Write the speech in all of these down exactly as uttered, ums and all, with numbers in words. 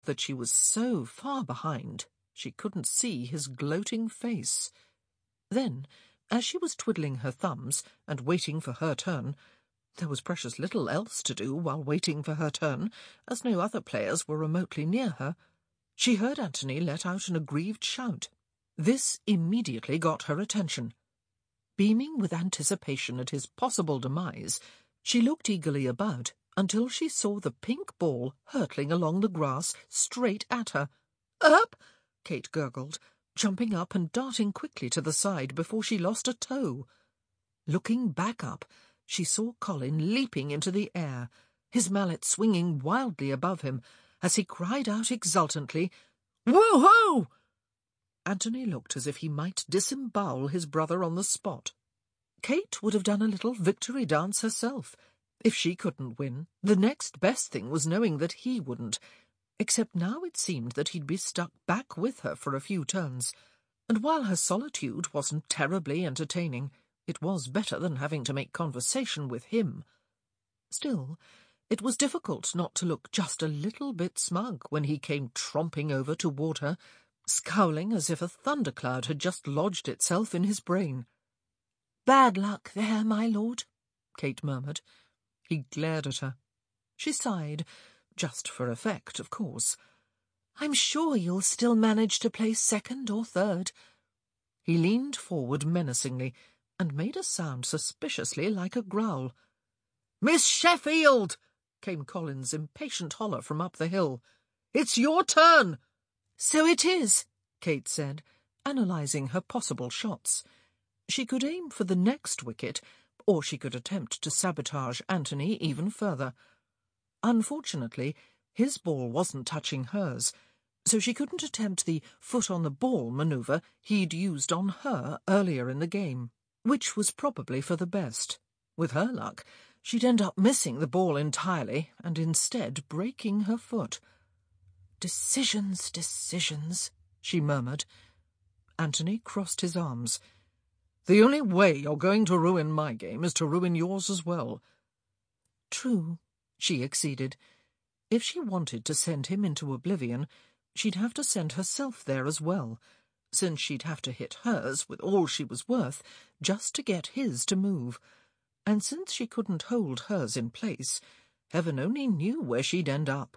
that she was so far behind she couldn't see his gloating face. Then, as she was twiddling her thumbs and waiting for her turn, there was precious little else to do while waiting for her turn, as no other players were remotely near her, she heard Antony let out an aggrieved shout. This immediately got her attention. Beaming with anticipation at his possible demise, she looked eagerly about until she saw the pink ball hurtling along the grass straight at her. "Up!" Kate gurgled, jumping up and darting quickly to the side before she lost a toe. Looking back up, she saw Colin leaping into the air, his mallet swinging wildly above him, as he cried out exultantly, "Woo-hoo!" Antony looked as if he might disembowel his brother on the spot. Kate would have done a little victory dance herself. If she couldn't win, the next best thing was knowing that he wouldn't, except now it seemed that he'd be stuck back with her for a few turns, and while her solitude wasn't terribly entertaining, it was better than having to make conversation with him. Still, it was difficult not to look just a little bit smug when he came tromping over toward her, scowling as if a thundercloud had just lodged itself in his brain. "Bad luck there, my lord," Kate murmured. He glared at her. She sighed, just for effect, of course. "I'm sure you'll still manage to place second or third." He leaned forward menacingly and made a sound suspiciously like a growl. "Miss Sheffield!" came Colin's impatient holler from up the hill. "It's your turn!" "So it is," Kate said, analysing her possible shots. She could aim for the next wicket, or she could attempt to sabotage Antony even further. Unfortunately, his ball wasn't touching hers, so she couldn't attempt the foot-on-the-ball manoeuvre he'd used on her earlier in the game, which was probably for the best. With her luck, she'd end up missing the ball entirely and instead breaking her foot. "Decisions, decisions," she murmured. Antony crossed his arms. "The only way you're going to ruin my game is to ruin yours as well." "True," she acceded. If she wanted to send him into oblivion, she'd have to send herself there as well, since she'd have to hit hers with all she was worth just to get his to move. And since she couldn't hold hers in place, heaven only knew where she'd end up.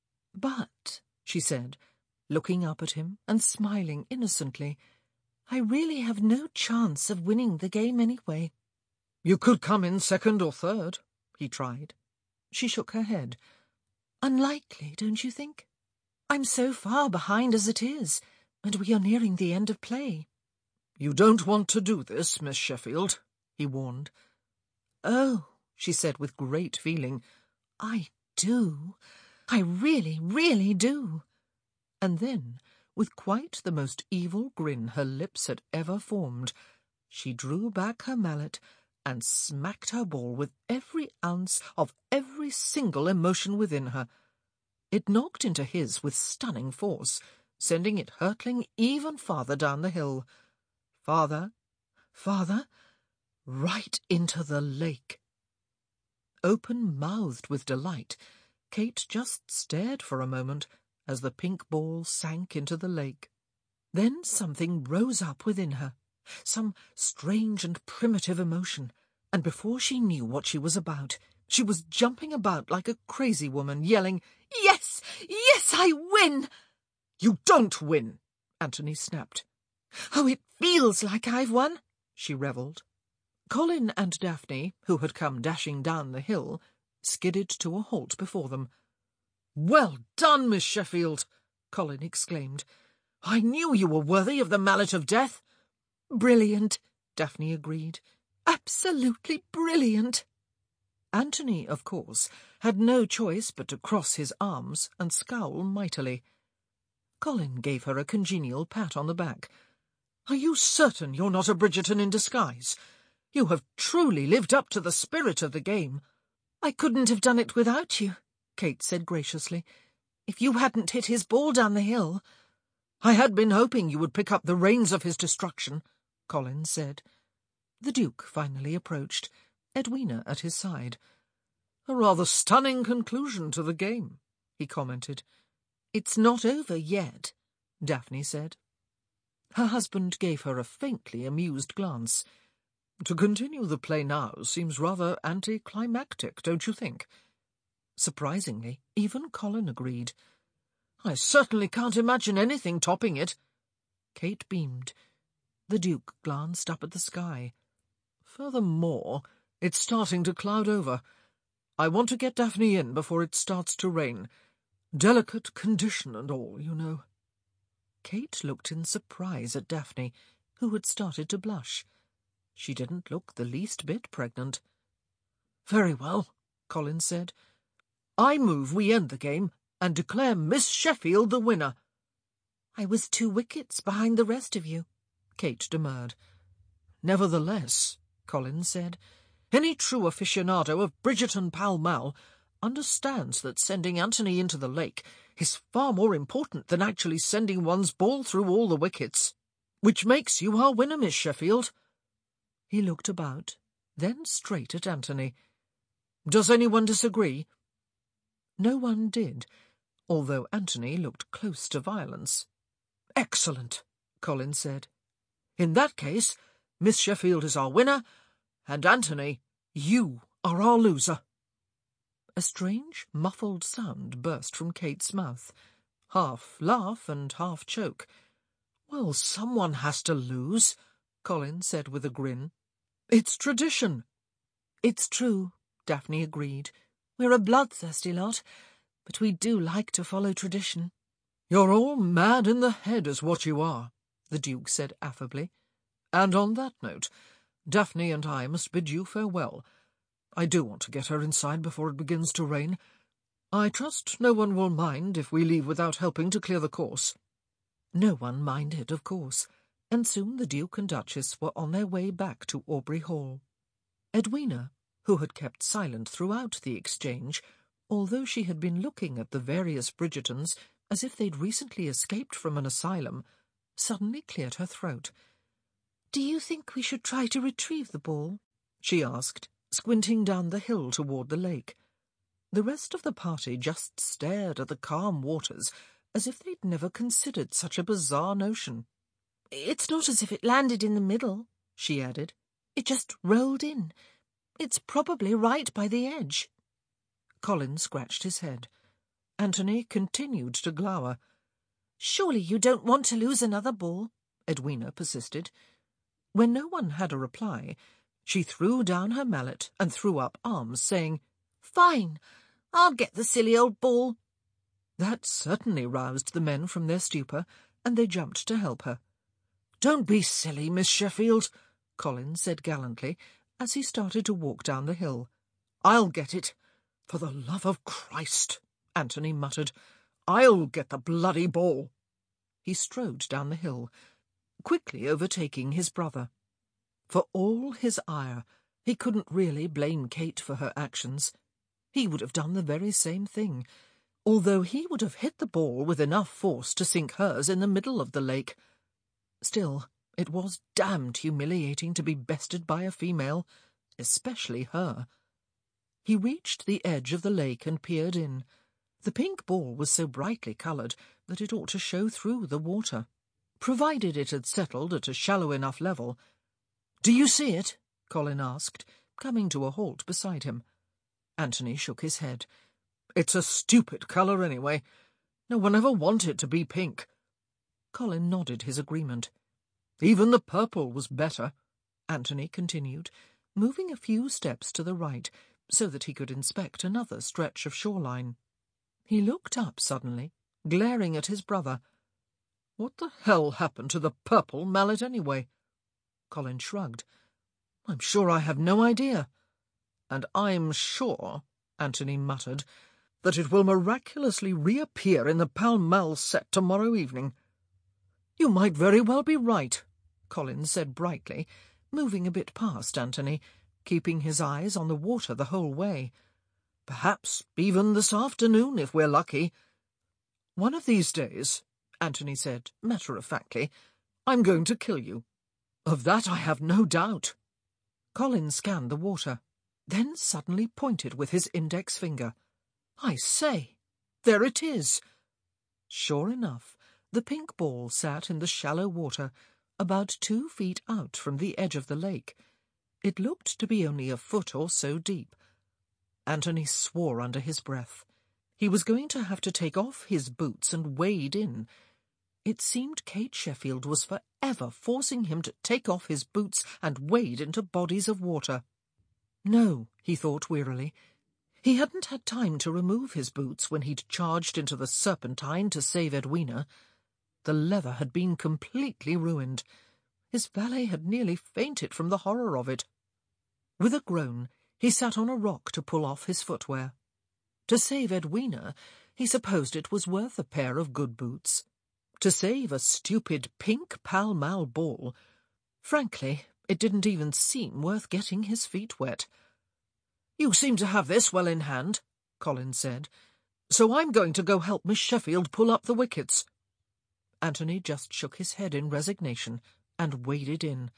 "But," she said, looking up at him and smiling innocently, "I really have no chance of winning the game anyway." "You could come in second or third," he tried. She shook her head. "Unlikely, don't you think? I'm so far behind as it is, and we are nearing the end of play." "You don't want to do this, Miss Sheffield," he warned. "Oh," she said with great feeling, "I do. I really, really do." And then, with quite the most evil grin her lips had ever formed, she drew back her mallet and smacked her ball with every ounce of every single emotion within her. It knocked into his with stunning force, sending it hurtling even farther down the hill. Farther, farther, right into the lake. Open-mouthed with delight, Kate just stared for a moment as the pink ball sank into the lake. Then something rose up within her, some strange and primitive emotion, and before she knew what she was about, she was jumping about like a crazy woman, yelling, "Yes! Yes, I win!" "You don't win!" Antony snapped. "Oh, it feels like I've won," she revelled. Colin and Daphne, who had come dashing down the hill, skidded to a halt before them. "Well done, Miss Sheffield!" Colin exclaimed. "I knew you were worthy of the mallet of death." "Brilliant," Daphne agreed. "Absolutely brilliant." Antony, of course, had no choice but to cross his arms and scowl mightily. Colin gave her a congenial pat on the back. "Are you certain you're not a Bridgerton in disguise? You have truly lived up to the spirit of the game." "I couldn't have done it without you," Kate said graciously. "If you hadn't hit his ball down the hill—" "I had been hoping you would pick up the reins of his destruction," Colin said. The Duke finally approached, Edwina at his side. "A rather stunning conclusion to the game," he commented. "It's not over yet," Daphne said. Her husband gave her a faintly amused glance. "To continue the play now seems rather anticlimactic, don't you think?" Surprisingly, even Colin agreed. "I certainly can't imagine anything topping it." Kate beamed. The Duke glanced up at the sky. "Furthermore, it's starting to cloud over. I want to get Daphne in before it starts to rain. Delicate condition and all, you know." Kate looked in surprise at Daphne, who had started to blush. She didn't look the least bit pregnant. "Very well," Colin said. "I move we end the game and declare Miss Sheffield the winner." "I was two wickets behind the rest of you," Kate demurred. "Nevertheless," Colin said, "any true aficionado of Bridgerton Pall Mall understands that sending Anthony into the lake is far more important than actually sending one's ball through all the wickets. Which makes you our winner, Miss Sheffield." He looked about, then straight at Anthony. "Does anyone disagree?" No one did, although Anthony looked close to violence. "Excellent," Colin said. "In that case, Miss Sheffield is our winner, and Anthony, you are our loser." A strange, muffled sound burst from Kate's mouth, half laugh and half choke. "Well, someone has to lose," Colin said with a grin. "It's tradition." "It's true," Daphne agreed. "We're a bloodthirsty lot, but we do like to follow tradition." "You're all mad in the head is what you are," the Duke said affably. "And on that note, Daphne and I must bid you farewell. I do want to get her inside before it begins to rain. I trust no one will mind if we leave without helping to clear the course." No one minded, of course, and soon the Duke and Duchess were on their way back to Aubrey Hall. Edwina, who had kept silent throughout the exchange, although she had been looking at the various Bridgertons as if they'd recently escaped from an asylum, suddenly cleared her throat. "Do you think we should try to retrieve the ball?" she asked, squinting down the hill toward the lake. The rest of the party just stared at the calm waters as if they'd never considered such a bizarre notion. "It's not as if it landed in the middle," she added. "It just rolled in. It's probably right by the edge." Colin scratched his head. Anthony continued to glower. "Surely you don't want to lose another ball," Edwina persisted. When no one had a reply, she threw down her mallet and threw up arms, saying, "Fine, I'll get the silly old ball." That certainly roused the men from their stupor, and they jumped to help her. "Don't be silly, Miss Sheffield," Colin said gallantly, as he started to walk down the hill. "I'll get it. For the love of Christ," Anthony muttered. "I'll get the bloody ball." He strode down the hill, quickly overtaking his brother. For all his ire, he couldn't really blame Kate for her actions. He would have done the very same thing, although he would have hit the ball with enough force to sink hers in the middle of the lake. Still, it was damned humiliating to be bested by a female, especially her. He reached the edge of the lake and peered in. The pink ball was so brightly coloured that it ought to show through the water, provided it had settled at a shallow enough level. "Do you see it?" Colin asked, coming to a halt beside him. Anthony shook his head. "It's a stupid colour anyway. No one ever wanted it to be pink." Colin nodded his agreement. "Even the purple was better," Anthony continued, moving a few steps to the right so that he could inspect another stretch of shoreline. He looked up suddenly, glaring at his brother. "What the hell happened to the purple mallet anyway?" Colin shrugged. "I'm sure I have no idea." "And I'm sure," Anthony muttered, "that it will miraculously reappear in the Pall Mall set tomorrow evening." "You might very well be right," Colin said brightly, moving a bit past Anthony, keeping his eyes on the water the whole way. "Perhaps even this afternoon, if we're lucky." "One of these days," Anthony said matter-of-factly, "I'm going to kill you. Of that I have no doubt." Colin scanned the water, then suddenly pointed with his index finger. "I say, there it is." Sure enough, the pink ball sat in the shallow water, about two feet out from the edge of the lake. It looked to be only a foot or so deep. Anthony swore under his breath. He was going to have to take off his boots and wade in. It seemed Kate Sheffield was forever forcing him to take off his boots and wade into bodies of water. No, he thought wearily. He hadn't had time to remove his boots when he'd charged into the Serpentine to save Edwina. The leather had been completely ruined. His valet had nearly fainted from the horror of it. With a groan, he sat on a rock to pull off his footwear. To save Edwina, he supposed it was worth a pair of good boots. To save a stupid pink Pall Mall ball, frankly, it didn't even seem worth getting his feet wet. "You seem to have this well in hand," Colin said, "so I'm going to go help Miss Sheffield pull up the wickets." Anthony just shook his head in resignation and waded in.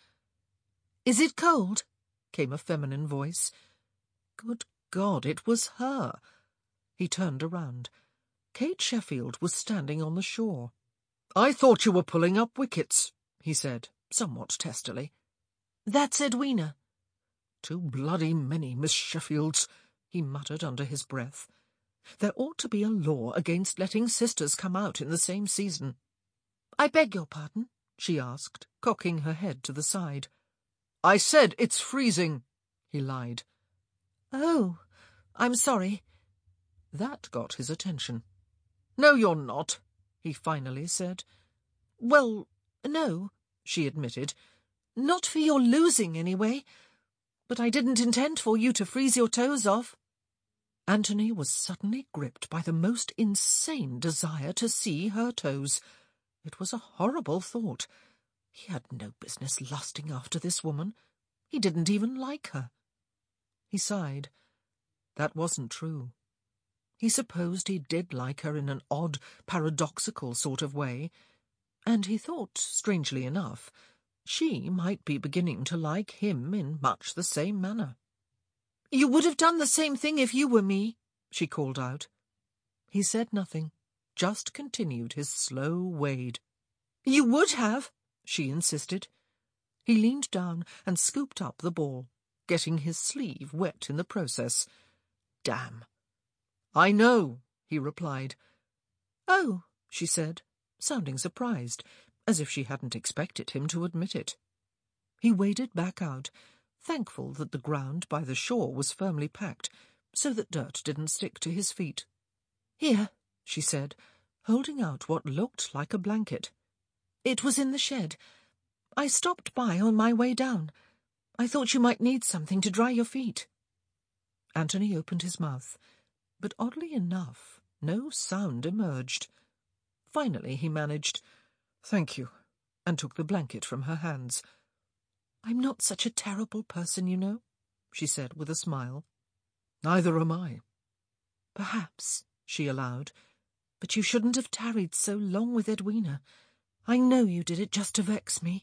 "Is it cold?" came a feminine voice. Good God, it was her. He turned around. Kate Sheffield was standing on the shore. "I thought you were pulling up wickets," he said, somewhat testily. "That's Edwina." "Too bloody many Miss Sheffields," he muttered under his breath. "There ought to be a law against letting sisters come out in the same season." "I beg your pardon?" she asked, cocking her head to the side. "I said it's freezing," he lied. "Oh, I'm sorry." That got his attention. "No, you're not," he finally said. "Well, no," she admitted. "Not for your losing, anyway. But I didn't intend for you to freeze your toes off." Anthony was suddenly gripped by the most insane desire to see her toes. It was a horrible thought. He had no business lusting after this woman. He didn't even like her. He sighed. That wasn't true. He supposed he did like her in an odd, paradoxical sort of way, and he thought, strangely enough, she might be beginning to like him in much the same manner. "You would have done the same thing if you were me," she called out. He said nothing, just continued his slow wade. "You would have," she insisted. He leaned down and scooped up the ball, getting his sleeve wet in the process. Damn. "I know," he replied. "Oh," she said, sounding surprised, as if she hadn't expected him to admit it. He waded back out, thankful that the ground by the shore was firmly packed, so that dirt didn't stick to his feet. "Here," she said, holding out what looked like a blanket. "It was in the shed. I stopped by on my way down. I thought you might need something to dry your feet." Anthony opened his mouth, but oddly enough, no sound emerged. Finally he managed, "Thank you," and took the blanket from her hands. "I'm not such a terrible person, you know," she said with a smile. "Neither am I." "Perhaps," she allowed, "but you shouldn't have tarried so long with Edwina. I know you did it just to vex me."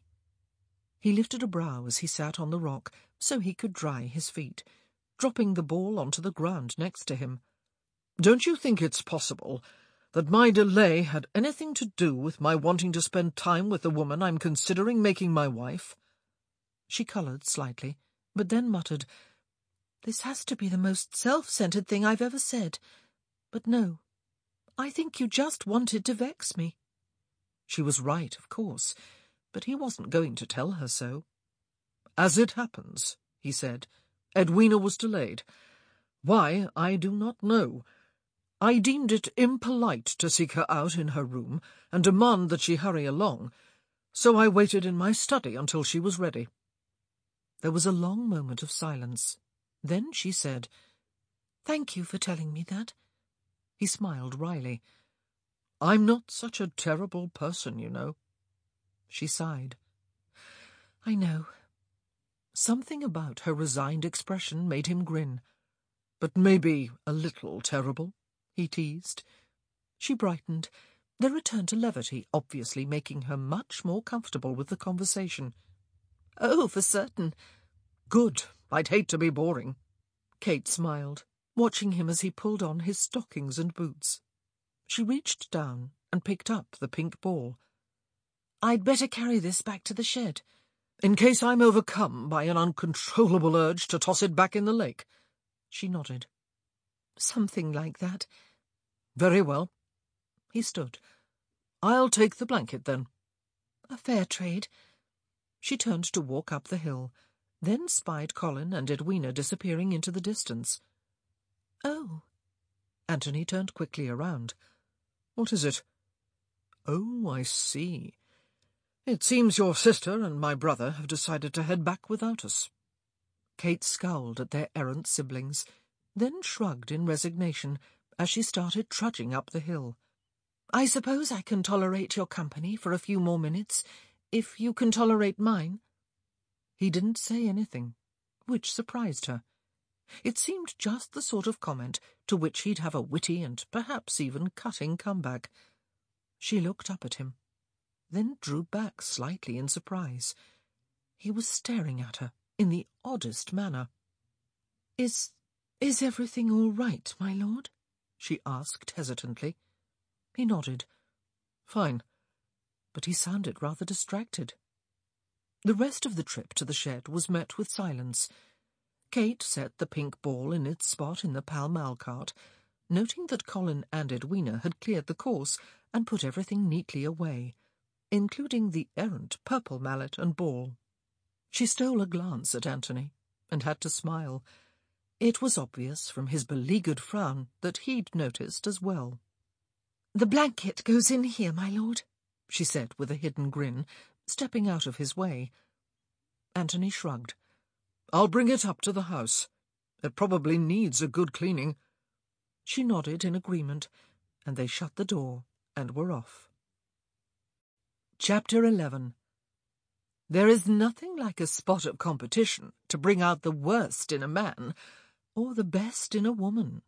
He lifted a brow as he sat on the rock, so he could dry his feet, dropping the ball onto the ground next to him. "Don't you think it's possible that my delay had anything to do with my wanting to spend time with the woman I'm considering making my wife?" She coloured slightly, but then muttered, "This has to be the most self-centered thing I've ever said. But no, I think you just wanted to vex me." She was right, of course, but he wasn't going to tell her so. "As it happens," he said, "Edwina was delayed. Why, I do not know. I deemed it impolite to seek her out in her room and demand that she hurry along, so I waited in my study until she was ready." There was a long moment of silence. Then she said, "Thank you for telling me that." He smiled wryly. "I'm not such a terrible person, you know." She sighed. "I know." Something about her resigned expression made him grin. "But maybe a little terrible?" he teased. She brightened, then returned to levity, obviously making her much more comfortable with the conversation. "Oh, for certain." "Good. I'd hate to be boring." Kate smiled, watching him as he pulled on his stockings and boots. She reached down and and picked up the pink ball. "I'd better carry this back to the shed." "In case I'm overcome by an uncontrollable urge to toss it back in the lake?" She nodded. "Something like that." "Very well." He stood. "I'll take the blanket, then." "A fair trade." She turned to walk up the hill, then spied Colin and Edwina disappearing into the distance. "Oh." Anthony turned quickly around. "What is it?" "Oh, I see. It seems your sister and my brother have decided to head back without us." Kate scowled at their errant siblings, then shrugged in resignation as she started trudging up the hill. "I suppose I can tolerate your company for a few more minutes, if you can tolerate mine." He didn't say anything, which surprised her. It seemed just the sort of comment to which he'd have a witty and perhaps even cutting comeback. She looked up at him, then drew back slightly in surprise. He was staring at her in the oddest manner. Is... is everything all right, my lord?" she asked hesitantly. He nodded. "Fine." But he sounded rather distracted. The rest of the trip to the shed was met with silence. Kate set the pink ball in its spot in the Pall Mall cart, noting that Colin and Edwina had cleared the course and put everything neatly away, including the errant purple mallet and ball. She stole a glance at Anthony and had to smile. It was obvious from his beleaguered frown that he'd noticed as well. "The blanket goes in here, my lord," she said with a hidden grin, stepping out of his way. Anthony shrugged. "I'll bring it up to the house. It probably needs a good cleaning." She nodded in agreement, and they shut the door and were off. Chapter eleven. There is nothing like a spot of competition to bring out the worst in a man, or the best in a woman.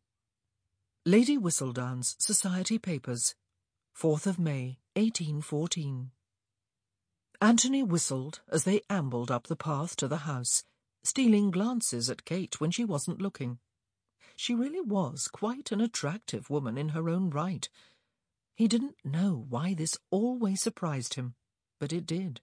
Lady Whistledown's Society Papers, fourth of May, eighteen fourteen. Anthony whistled as they ambled up the path to the house, stealing glances at Kate when she wasn't looking. She really was quite an attractive woman in her own right. He didn't know why this always surprised him, but it did.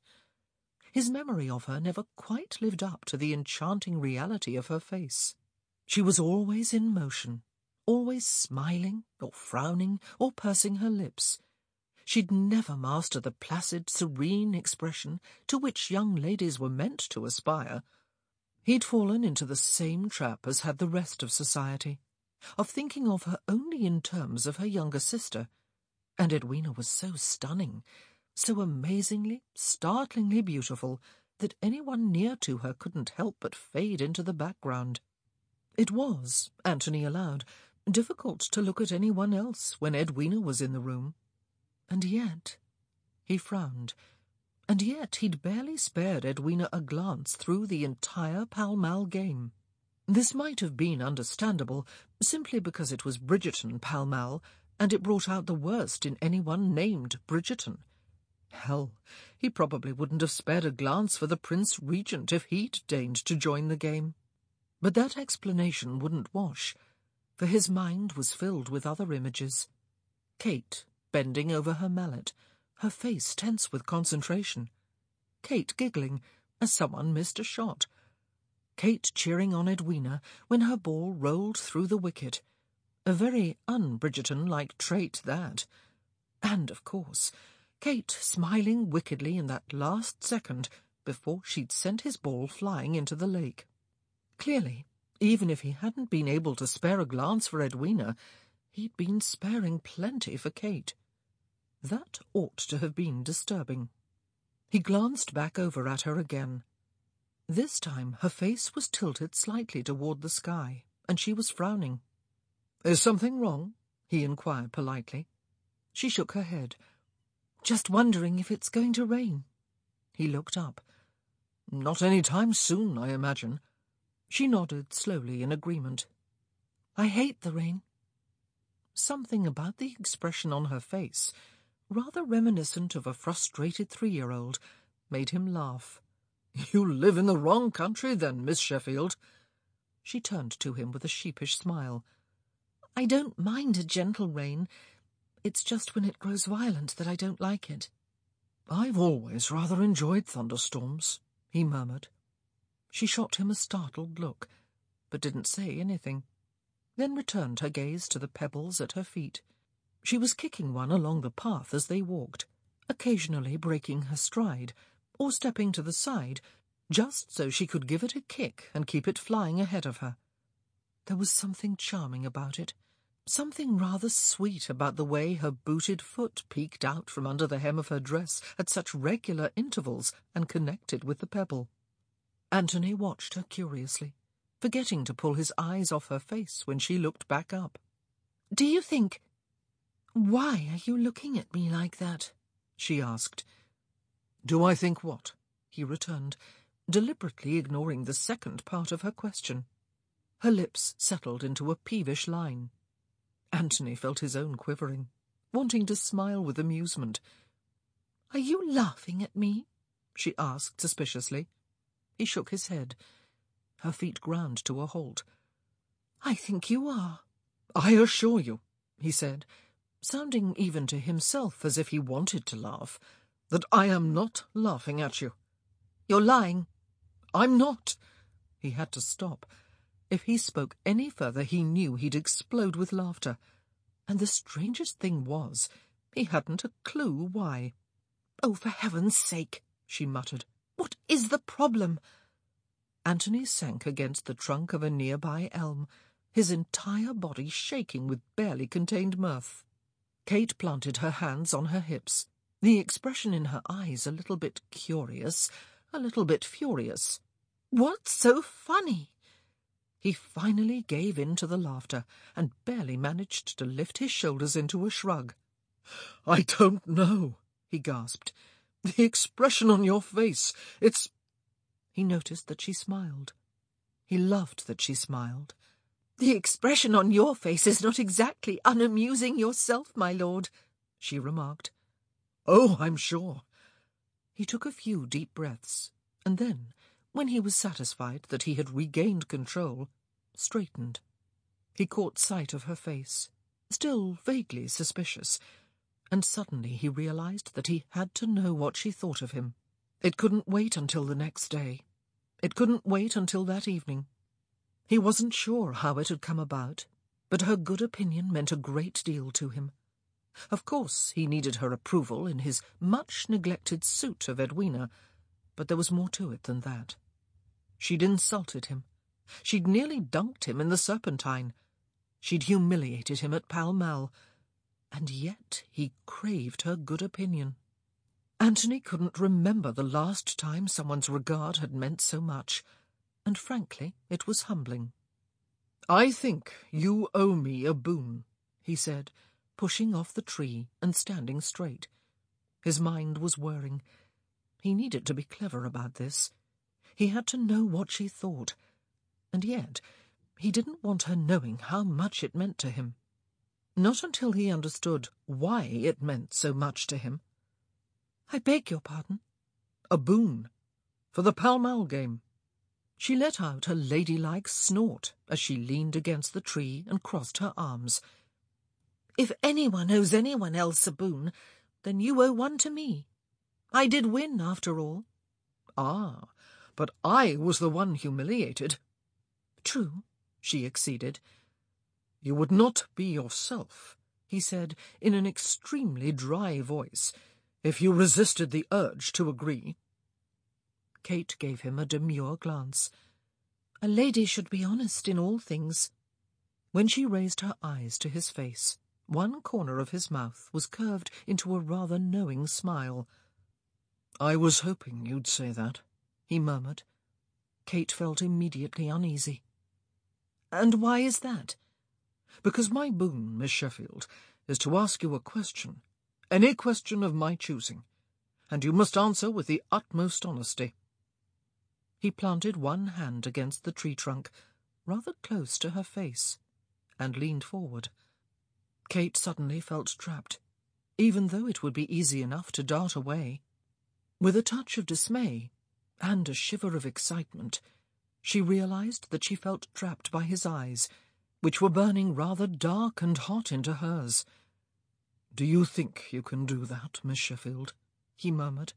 His memory of her never quite lived up to the enchanting reality of her face. She was always in motion, always smiling or frowning or pursing her lips. She'd never master the placid, serene expression to which young ladies were meant to aspire. He'd fallen into the same trap as had the rest of society, of thinking of her only in terms of her younger sister, and Edwina was so stunning, so amazingly, startlingly beautiful, that anyone near to her couldn't help but fade into the background. It was, Anthony allowed, difficult to look at anyone else when Edwina was in the room. And yet... He frowned. And yet he'd barely spared Edwina a glance through the entire Pall Mall game. This might have been understandable, simply because it was Bridgerton Pall Mall, and it brought out the worst in anyone named Bridgerton. Hell, he probably wouldn't have spared a glance for the Prince Regent if he'd deigned to join the game. But that explanation wouldn't wash, for his mind was filled with other images. Kate, bending over her mallet, her face tense with concentration. Kate giggling as someone missed a shot. Kate cheering on Edwina when her ball rolled through the wicket. A very un-Bridgerton-like trait, that. And, of course, Kate smiling wickedly in that last second before she'd sent his ball flying into the lake. Clearly, even if he hadn't been able to spare a glance for Edwina, he'd been sparing plenty for Kate. That ought to have been disturbing. He glanced back over at her again. This time her face was tilted slightly toward the sky, and she was frowning. "Is something wrong?" he inquired politely. She shook her head. "Just wondering if it's going to rain." He looked up. "Not any time soon, I imagine." She nodded slowly in agreement. "I hate the rain." Something about the expression on her face, rather reminiscent of a frustrated three-year-old, made him laugh. "You live in the wrong country, then, Miss Sheffield." She turned to him with a sheepish smile. "I don't mind a gentle rain. It's just when it grows violent that I don't like it. I've always rather enjoyed thunderstorms, he murmured. She shot him a startled look, but didn't say anything, then returned her gaze to the pebbles at her feet. She was kicking one along the path as they walked, occasionally breaking her stride, or stepping to the side, just so she could give it a kick and keep it flying ahead of her. There was something charming about it, something rather sweet about the way her booted foot peeked out from under the hem of her dress at such regular intervals and connected with the pebble. Anthony watched her curiously, forgetting to pull his eyes off her face when she looked back up. "Do you think... Why are you looking at me like that?" she asked. "Do I think what?" he returned, deliberately ignoring the second part of her question. Her lips settled into a peevish line. Anthony felt his own quivering, wanting to smile with amusement. "Are you laughing at me?" she asked suspiciously. He shook his head. Her feet ground to a halt. "I think you are." "I assure you," he said, sounding even to himself as if he wanted to laugh, "that I am not laughing at you." "You're lying." "I'm not." He had to stop. If he spoke any further, he knew he'd explode with laughter. And the strangest thing was, he hadn't a clue why. "Oh, for heaven's sake," she muttered. "What is the problem?" Anthony sank against the trunk of a nearby elm, his entire body shaking with barely contained mirth. Kate planted her hands on her hips, the expression in her eyes a little bit curious, a little bit furious. "What's so funny?" He finally gave in to the laughter and barely managed to lift his shoulders into a shrug. "I don't know," he gasped. "The expression on your face, it's—" He noticed that she smiled. He loved that she smiled. "The expression on your face is not exactly unamusing yourself, my lord," she remarked. "Oh, I'm sure." He took a few deep breaths, and then, when he was satisfied that he had regained control, straightened. He caught sight of her face, still vaguely suspicious, and suddenly he realized that he had to know what she thought of him. It couldn't wait until the next day. It couldn't wait until that evening. He wasn't sure how it had come about, but her good opinion meant a great deal to him. Of course, he needed her approval in his much-neglected suit of Edwina, but there was more to it than that. She'd insulted him. She'd nearly dunked him in the Serpentine. She'd humiliated him at Pall Mall. And yet he craved her good opinion. Anthony couldn't remember the last time someone's regard had meant so much, and frankly, it was humbling. "I think you owe me a boon," he said, pushing off the tree and standing straight. His mind was whirring. He needed to be clever about this. He had to know what she thought, and yet he didn't want her knowing how much it meant to him. Not until he understood why it meant so much to him. "I beg your pardon?" "A boon. For the Pall Mall game." She let out a ladylike snort as she leaned against the tree and crossed her arms. "If anyone owes anyone else a boon, then you owe one to me. I did win, after all." "Ah, but I was the one humiliated." "True," she acceded. "You would not be yourself," he said in an extremely dry voice, "if you resisted the urge to agree." Kate gave him a demure glance. "A lady should be honest in all things." When she raised her eyes to his face, one corner of his mouth was curved into a rather knowing smile. "I was hoping you'd say that," he murmured. Kate felt immediately uneasy. "And why is that?" "Because my boon, Miss Sheffield, is to ask you a question, any question of my choosing, and you must answer with the utmost honesty." He planted one hand against the tree trunk, rather close to her face, and leaned forward. Kate suddenly felt trapped, even though it would be easy enough to dart away. With a touch of dismay, and a shiver of excitement, she realized that she felt trapped by his eyes, which were burning rather dark and hot into hers. "Do you think you can do that, Miss Sheffield?" he murmured.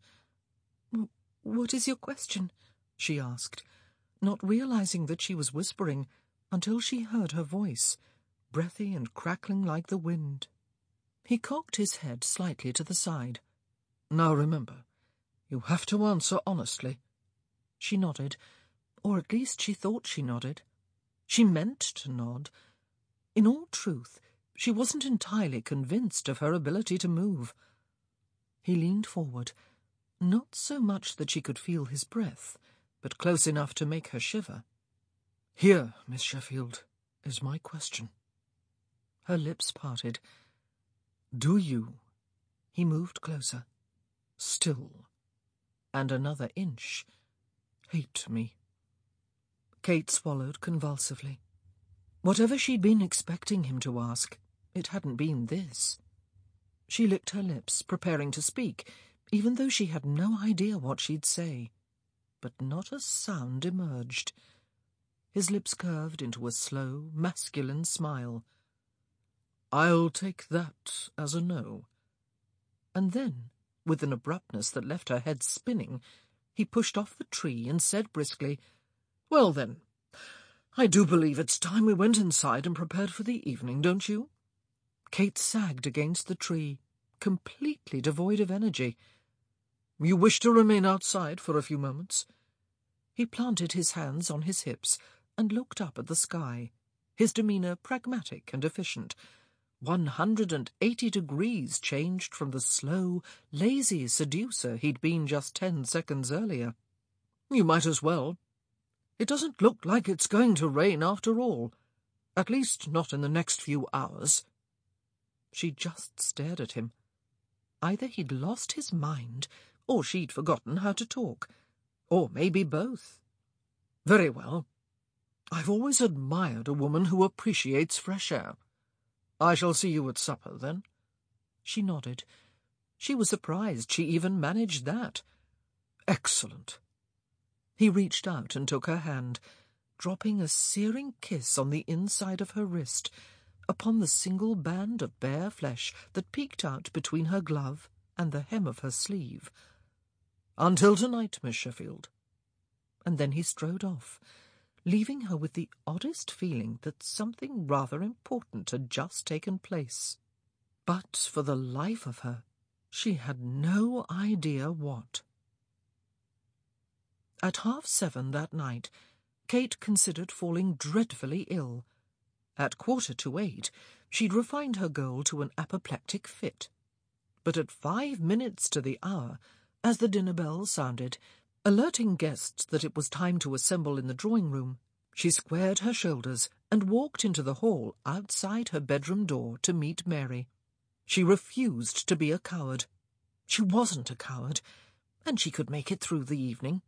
"What is your question?" she asked, not realizing that she was whispering until she heard her voice, breathy and crackling like the wind. He cocked his head slightly to the side. "Now remember, you have to answer honestly." She nodded, or at least she thought she nodded. She meant to nod. In all truth, she wasn't entirely convinced of her ability to move. He leaned forward, not so much that she could feel his breath, but close enough to make her shiver. "Here, Miss Sheffield, is my question." Her lips parted. "Do you—" He moved closer. "Still, and another inch, hate me?" Kate swallowed convulsively. Whatever she'd been expecting him to ask, it hadn't been this. She licked her lips, preparing to speak, even though she had no idea what she'd say. But not a sound emerged. His lips curved into a slow, masculine smile. "I'll take that as a no." And then, with an abruptness that left her head spinning, he pushed off the tree and said briskly, "Well then, I do believe it's time we went inside and prepared for the evening, don't you?" Kate sagged against the tree, completely devoid of energy. "You wish to remain outside for a few moments?" He planted his hands on his hips and looked up at the sky, his demeanour pragmatic and efficient. One hundred and eighty degrees changed from the slow, lazy seducer he'd been just ten seconds earlier. "You might as well. It doesn't look like it's going to rain after all. At least not in the next few hours." She just stared at him. Either he'd lost his mind, or she'd forgotten how to talk. Or maybe both. "Very well. I've always admired a woman who appreciates fresh air. I shall see you at supper, then." She nodded. She was surprised she even managed that. "Excellent." He reached out and took her hand, dropping a searing kiss on the inside of her wrist, upon the single band of bare flesh that peeked out between her glove and the hem of her sleeve. "Until tonight, Miss Sheffield." And then he strode off, leaving her with the oddest feeling that something rather important had just taken place. But for the life of her, she had no idea what. At half seven that night, Kate considered falling dreadfully ill. At quarter to eight, she'd refined her goal to an apoplectic fit. But at five minutes to the hour, as the dinner bell sounded, alerting guests that it was time to assemble in the drawing-room, she squared her shoulders and walked into the hall outside her bedroom door to meet Mary. She refused to be a coward. She wasn't a coward, and she could make it through the evening.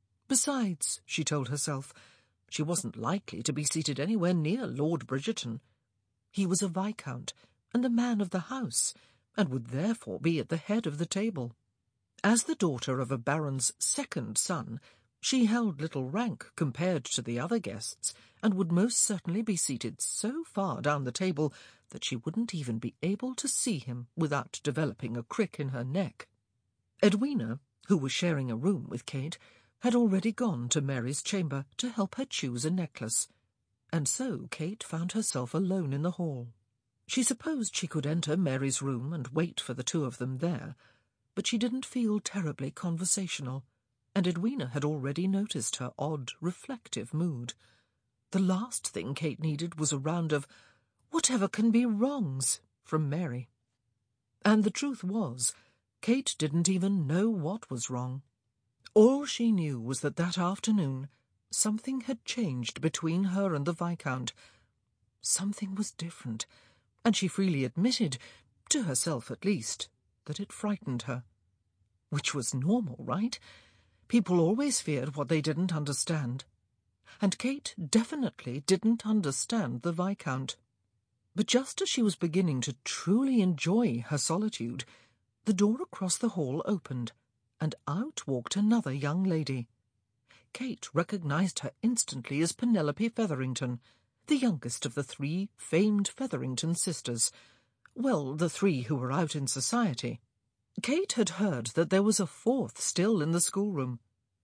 Besides, she told herself, she wasn't likely to be seated anywhere near Lord Bridgerton. He was a viscount and the man of the house, and would therefore be at the head of the table. As the daughter of a baron's second son, she held little rank compared to the other guests, and would most certainly be seated so far down the table that she wouldn't even be able to see him without developing a crick in her neck. Edwina, who was sharing a room with Kate, had already gone to Mary's chamber to help her choose a necklace, and so Kate found herself alone in the hall. She supposed she could enter Mary's room and wait for the two of them there, but she didn't feel terribly conversational, and Edwina had already noticed her odd, reflective mood. The last thing Kate needed was a round of "whatever can be wrongs" from Mary. And the truth was, Kate didn't even know what was wrong. All she knew was that that afternoon something had changed between her and the Viscount. Something was different, and she freely admitted, to herself at least, that it frightened her. Which was normal, right? People always feared what they didn't understand. And Kate definitely didn't understand the Viscount. But just as she was beginning to truly enjoy her solitude, the door across the hall opened, and out walked another young lady. Kate recognized her instantly as Penelope Featherington, the youngest of the three famed Featherington sisters, Well, the three who were out in society. Kate had heard that there was a fourth still in the schoolroom.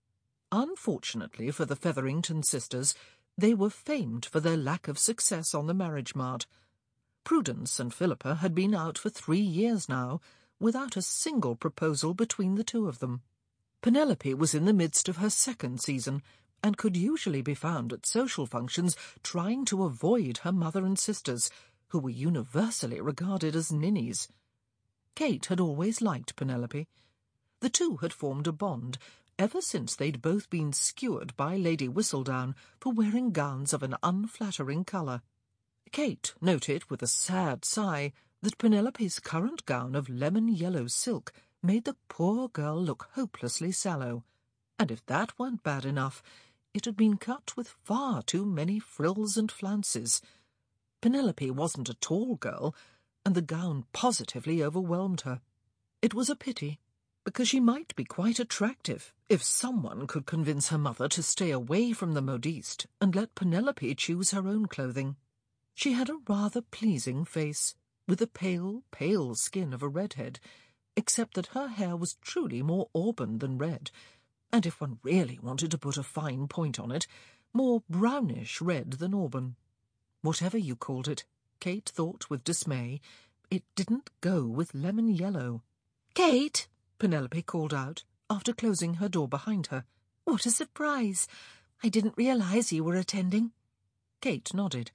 Unfortunately for the Featherington sisters, they were famed for their lack of success on the marriage mart. Prudence and Philippa had been out for three years now, without a single proposal between the two of them. Penelope was in the midst of her second season, and could usually be found at social functions trying to avoid her mother and sisters, who were universally regarded as ninnies. Kate had always liked Penelope. The two had formed a bond ever since they'd both been skewered by Lady Whistledown for wearing gowns of an unflattering colour. Kate noted with a sad sigh that Penelope's current gown of lemon-yellow silk made the poor girl look hopelessly sallow, and if that weren't bad enough, it had been cut with far too many frills and flounces. Penelope wasn't a tall girl, and the gown positively overwhelmed her. It was a pity, because she might be quite attractive if someone could convince her mother to stay away from the modiste and let Penelope choose her own clothing. She had a rather pleasing face, with the pale, pale skin of a redhead, except that her hair was truly more auburn than red, and if one really wanted to put a fine point on it, more brownish red than auburn. Whatever you called it, Kate thought with dismay, it didn't go with lemon yellow. "Kate!" Penelope called out, after closing her door behind her. "What a surprise! I didn't realise you were attending." Kate nodded.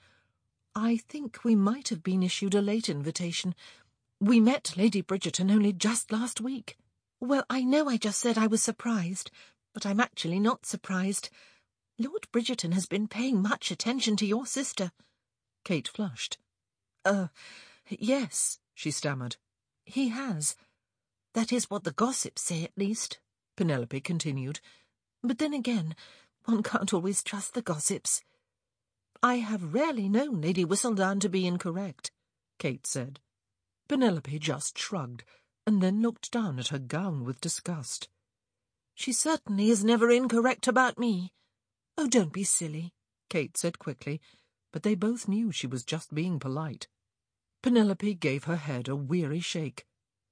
"I think we might have been issued a late invitation. We met Lady Bridgerton only just last week." "Well, I know I just said I was surprised, but I'm actually not surprised. Lord Bridgerton has been paying much attention to your sister." Kate flushed. Uh, yes, she stammered. "He has." "That is what the gossips say, at least," Penelope continued. "But then again, one can't always trust the gossips." "I have rarely known Lady Whistledown to be incorrect," Kate said. Penelope just shrugged, and then looked down at her gown with disgust. "She certainly is never incorrect about me." "Oh, don't be silly," Kate said quickly, but they both knew she was just being polite. Penelope gave her head a weary shake.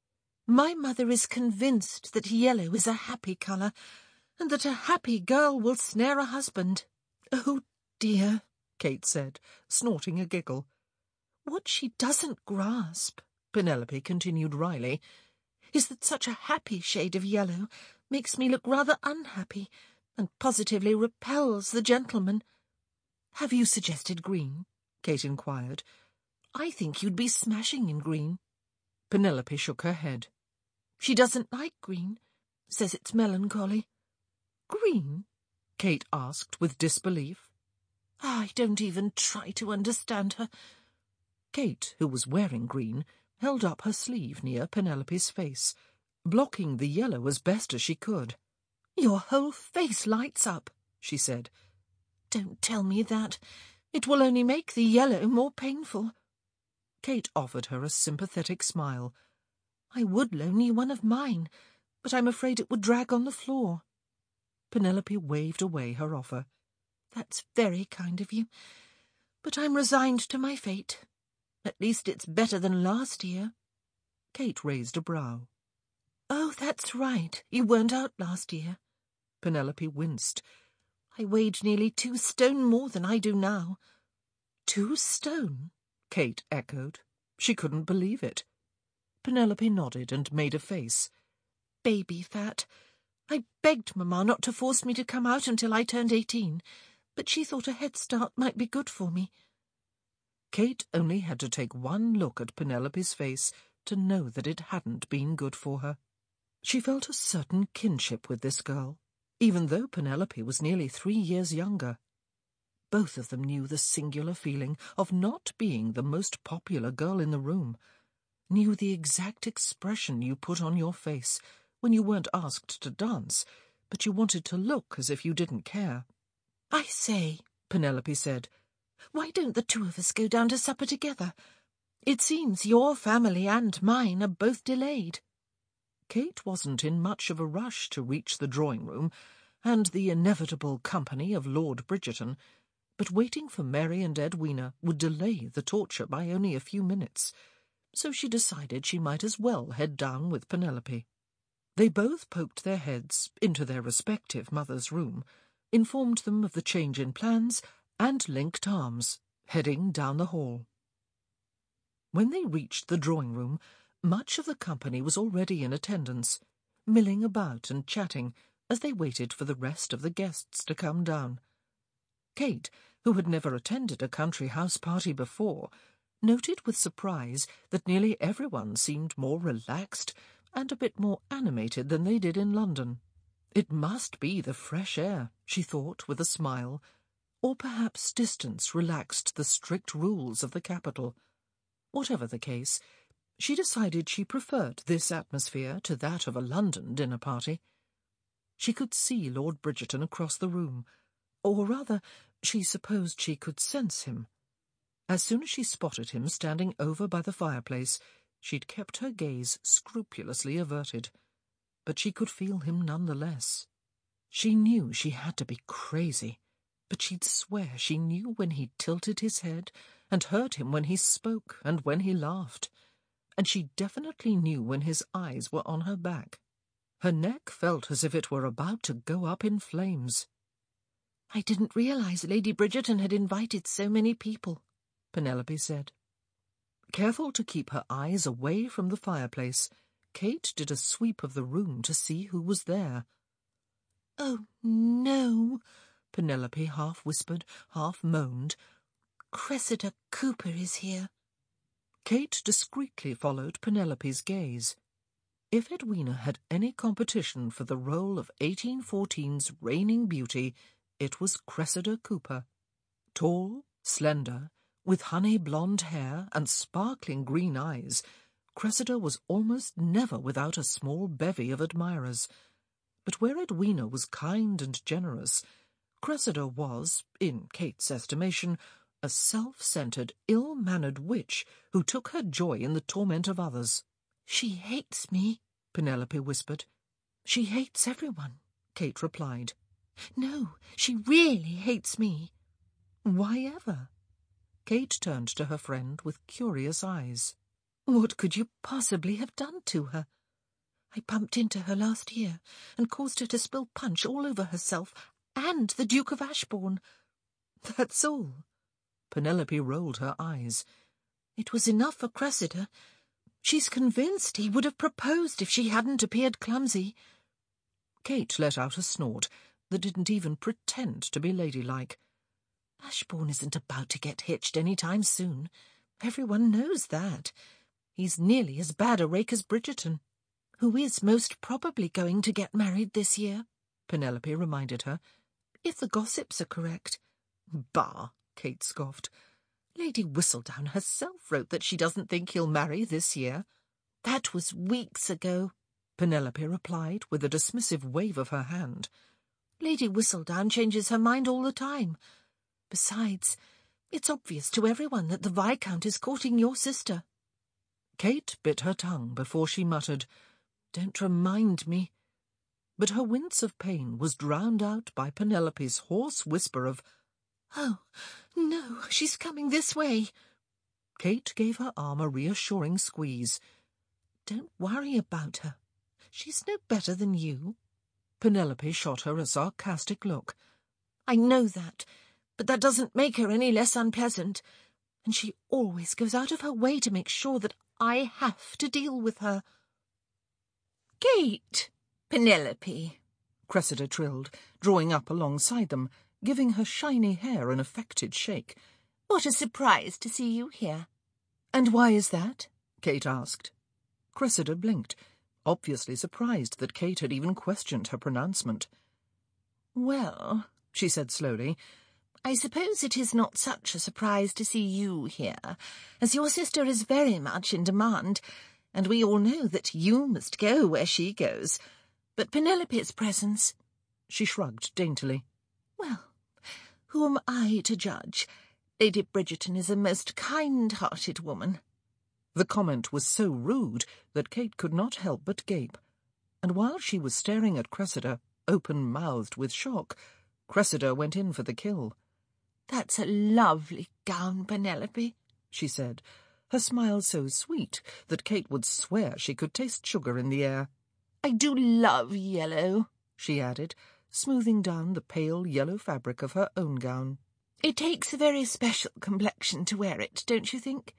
"My mother is convinced that yellow is a happy colour, and that a happy girl will snare a husband." "Oh, dear," Kate said, snorting a giggle. "What she doesn't grasp," Penelope continued wryly, "is that such a happy shade of yellow makes me look rather unhappy, and positively repels the gentleman." "Have you suggested green?" Kate inquired. "I think you'd be smashing in green." Penelope shook her head. "She doesn't like green, says it's melancholy." "Green?" Kate asked with disbelief. "I don't even try to understand her." Kate, who was wearing green, held up her sleeve near Penelope's face, blocking the yellow as best as she could. "Your whole face lights up," she said. "Don't tell me that. It will only make the yellow more painful." Kate offered her a sympathetic smile. "I would loan you one of mine, but I'm afraid it would drag on the floor." Penelope waved away her offer. "That's very kind of you, but I'm resigned to my fate. At least it's better than last year." Kate raised a brow. "Oh, that's right, you weren't out last year." Penelope winced. "I weighed nearly two stone more than I do now." "Two stone?" Kate echoed. She couldn't believe it. Penelope nodded and made a face. "Baby fat. I begged Mamma not to force me to come out until I turned eighteen, but she thought a head start might be good for me." Kate only had to take one look at Penelope's face to know that it hadn't been good for her. She felt a certain kinship with this girl, even though Penelope was nearly three years younger. Both of them knew the singular feeling of not being the most popular girl in the room, knew the exact expression you put on your face when you weren't asked to dance, but you wanted to look as if you didn't care. "I say," Penelope said, "why don't the two of us go down to supper together? It seems your family and mine are both delayed." Kate wasn't in much of a rush to reach the drawing-room and the inevitable company of Lord Bridgerton, but waiting for Mary and Edwina would delay the torture by only a few minutes. so she decided she might as well head down with Penelope. They both poked their heads into their respective mother's room, informed them of the change in plans, and linked arms, heading down the hall. When they reached the drawing-room, much of the company was already in attendance, milling about and chatting as they waited for the rest of the guests to come down. Kate, who had never attended a country house party before, noted with surprise that nearly everyone seemed more relaxed and a bit more animated than they did in London. It must be the fresh air, she thought with a smile, or perhaps distance relaxed the strict rules of the capital. Whatever the case, she decided she preferred this atmosphere to that of a London dinner party. She could see Lord Bridgerton across the room, or rather, she supposed she could sense him. As soon as she spotted him standing over by the fireplace, she'd kept her gaze scrupulously averted. But she could feel him none the less. She knew she had to be crazy, but she'd swear she knew when he tilted his head, and heard him when he spoke and when he laughed. And she definitely knew when his eyes were on her back. Her neck felt as if it were about to go up in flames. "I didn't realize Lady Bridgerton had invited so many people," Penelope said. Careful to keep her eyes away from the fireplace, Kate did a sweep of the room to see who was there. "Oh, no," Penelope half whispered, half moaned. "Cressida Cooper is here." Kate discreetly followed Penelope's gaze. If Edwina had any competition for the role of eighteen fourteen's reigning beauty, it was Cressida Cooper. Tall, slender, with honey blonde hair and sparkling green eyes, Cressida was almost never without a small bevy of admirers. But where Edwina was kind and generous, Cressida was, in Kate's estimation, a self-centred, ill-mannered witch who took her joy in the torment of others. "She hates me," Penelope whispered. "She hates everyone," Kate replied. "No, she really hates me." "Why ever?" Kate turned to her friend with curious eyes. "What could you possibly have done to her?" "I bumped into her last year and caused her to spill punch all over herself and the Duke of Ashbourne. That's all." Penelope rolled her eyes. "It was enough for Cressida. She's convinced he would have proposed if she hadn't appeared clumsy." Kate let out a snort that didn't even pretend to be ladylike. "Ashbourne isn't about to get hitched any time soon. Everyone knows that. He's nearly as bad a rake as Bridgerton, who is most probably going to get married this year," Penelope reminded her, "if the gossips are correct." "Bah!" Kate scoffed. "Lady Whistledown herself wrote that she doesn't think he'll marry this year." "That was weeks ago," Penelope replied with a dismissive wave of her hand. "Lady Whistledown changes her mind all the time. Besides, it's obvious to everyone that the Viscount is courting your sister." Kate bit her tongue before she muttered, "Don't remind me." But her wince of pain was drowned out by Penelope's hoarse whisper of, "Oh, no, she's coming this way." Kate gave her arm a reassuring squeeze. "Don't worry about her. She's no better than you." Penelope shot her a sarcastic look. "I know that, but that doesn't make her any less unpleasant. And she always goes out of her way to make sure that I have to deal with her." "Kate! Penelope!" Cressida trilled, drawing up alongside them, giving her shiny hair an affected shake. "What a surprise to see you here." "And why is that?" Kate asked. Cressida blinked, obviously surprised that Kate had even questioned her pronouncement. "Well," she said slowly, "I suppose it is not such a surprise to see you here, as your sister is very much in demand, and we all know that you must go where she goes. But Penelope's presence—" She shrugged daintily. "Well, who am I to judge? Lady Bridgerton is a most kind-hearted woman." The comment was so rude that Kate could not help but gape, and while she was staring at Cressida, open-mouthed with shock, Cressida went in for the kill. "That's a lovely gown, Penelope," she said, her smile so sweet that Kate would swear she could taste sugar in the air. "I do love yellow," she added, smoothing down the pale yellow fabric of her own gown. "It takes a very special complexion to wear it, don't you think?"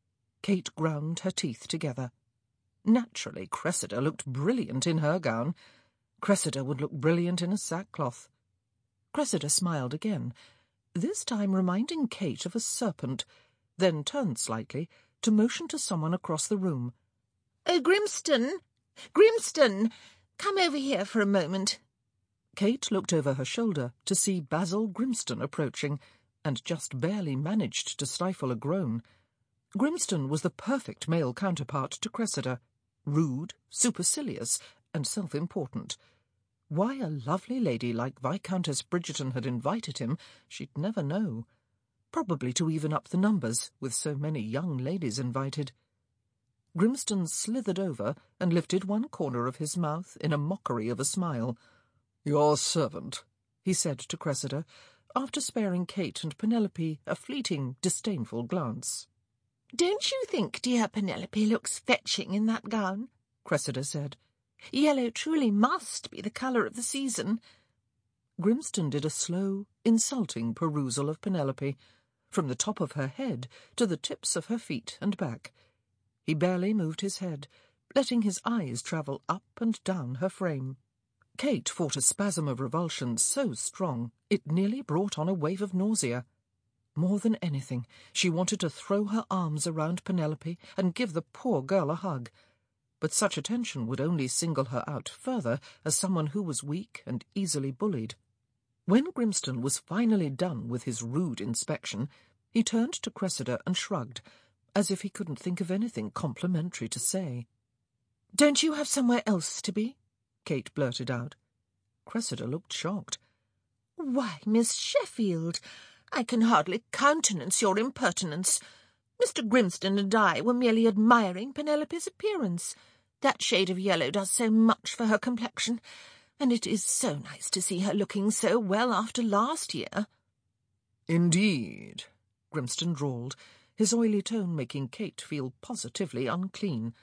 Kate ground her teeth together. Naturally, Cressida looked brilliant in her gown. Cressida would look brilliant in a sackcloth. Cressida smiled again, this time reminding Kate of a serpent, then turned slightly to motion to someone across the room. "Oh, Grimston! Grimston! Come over here for a moment." Kate looked over her shoulder to see Basil Grimston approaching, and just barely managed to stifle a groan. Grimston was the perfect male counterpart to Cressida, rude, supercilious, and self-important. Why a lovely lady like Viscountess Bridgerton had invited him, she'd never know. Probably to even up the numbers, with so many young ladies invited. Grimston slithered over and lifted one corner of his mouth in a mockery of a smile. "Your servant," he said to Cressida, after sparing Kate and Penelope a fleeting, disdainful glance. "Don't you think dear Penelope looks fetching in that gown?" Cressida said. "Yellow truly must be the colour of the season." Grimston did a slow, insulting perusal of Penelope, from the top of her head to the tips of her feet and back. He barely moved his head, letting his eyes travel up and down her frame. Kate fought a spasm of revulsion so strong it nearly brought on a wave of nausea. More than anything, she wanted to throw her arms around Penelope and give the poor girl a hug. But such attention would only single her out further as someone who was weak and easily bullied. When Grimston was finally done with his rude inspection, he turned to Cressida and shrugged, as if he couldn't think of anything complimentary to say. "Don't you have somewhere else to be?" Kate blurted out. Cressida looked shocked. "Why, Miss Sheffield, I can hardly countenance your impertinence. Mister Grimston and I were merely admiring Penelope's appearance. That shade of yellow does so much for her complexion, and it is so nice to see her looking so well after last year." "Indeed," Grimston drawled, his oily tone making Kate feel positively unclean.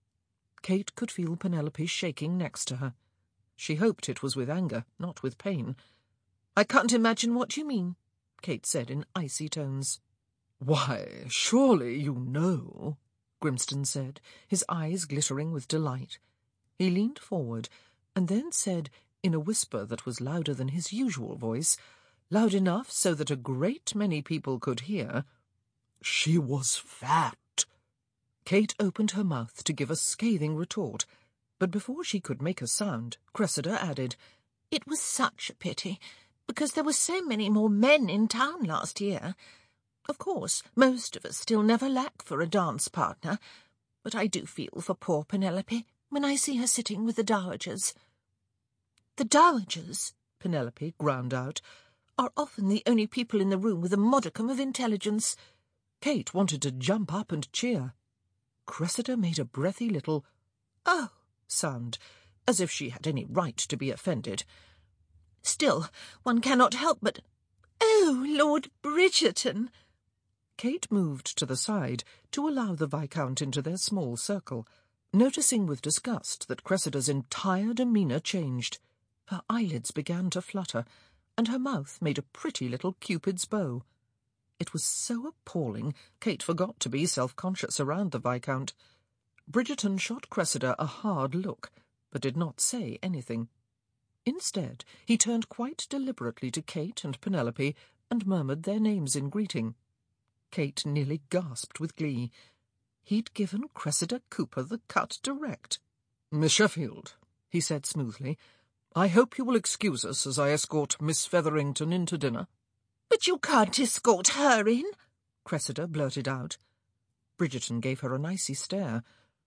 Kate could feel Penelope shaking next to her. She hoped it was with anger, not with pain. "I can't imagine what you mean," Kate said in icy tones. "Why, surely you know," Grimston said, his eyes glittering with delight. He leaned forward, and then said, in a whisper that was louder than his usual voice, loud enough so that a great many people could hear, "She was fat." Kate opened her mouth to give a scathing retort, but before she could make a sound, Cressida added, "It was such a pity, because there were so many more men in town last year. Of course, most of us still never lack for a dance partner, but I do feel for poor Penelope when I see her sitting with the dowagers." "The dowagers," Penelope ground out, "are often the only people in the room with a modicum of intelligence." Kate wanted to jump up and cheer. Cressida made a breathy little "oh" sound, as if she had any right to be offended. "Still, one cannot help but— Oh, Lord Bridgerton!" Kate moved to the side to allow the Viscount into their small circle, noticing with disgust that Cressida's entire demeanour changed. Her eyelids began to flutter, and her mouth made a pretty little Cupid's bow. It was so appalling, Kate forgot to be self-conscious around the Viscount. Bridgerton shot Cressida a hard look, but did not say anything. Instead, he turned quite deliberately to Kate and Penelope and murmured their names in greeting. Kate nearly gasped with glee. He'd given Cressida Cooper the cut direct. "Miss Sheffield," he said smoothly, "I hope you will excuse us as I escort Miss Featherington in to dinner." "But you can't escort her in," Cressida blurted out. Bridgerton gave her an icy stare.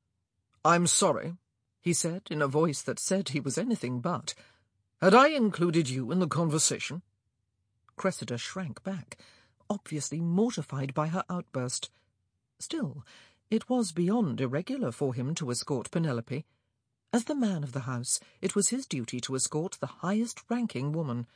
"I'm sorry," he said in a voice that said he was anything but. "Had I included you in the conversation?" Cressida shrank back, obviously mortified by her outburst. Still, it was beyond irregular for him to escort Penelope. As the man of the house, it was his duty to escort the highest-ranking woman.